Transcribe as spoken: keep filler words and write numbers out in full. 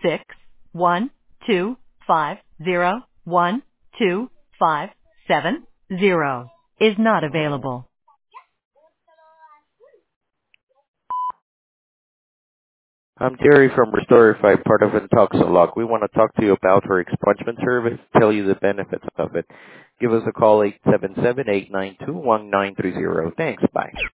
six one two five zero one two five seven zero is not available. I'm Jerry from Restorify, part of Intoxilog. We want to talk to you about our expungement service, tell you the benefits of it. Give us a call, eight seven seven, eight nine two, one nine three zero. Thanks. Bye.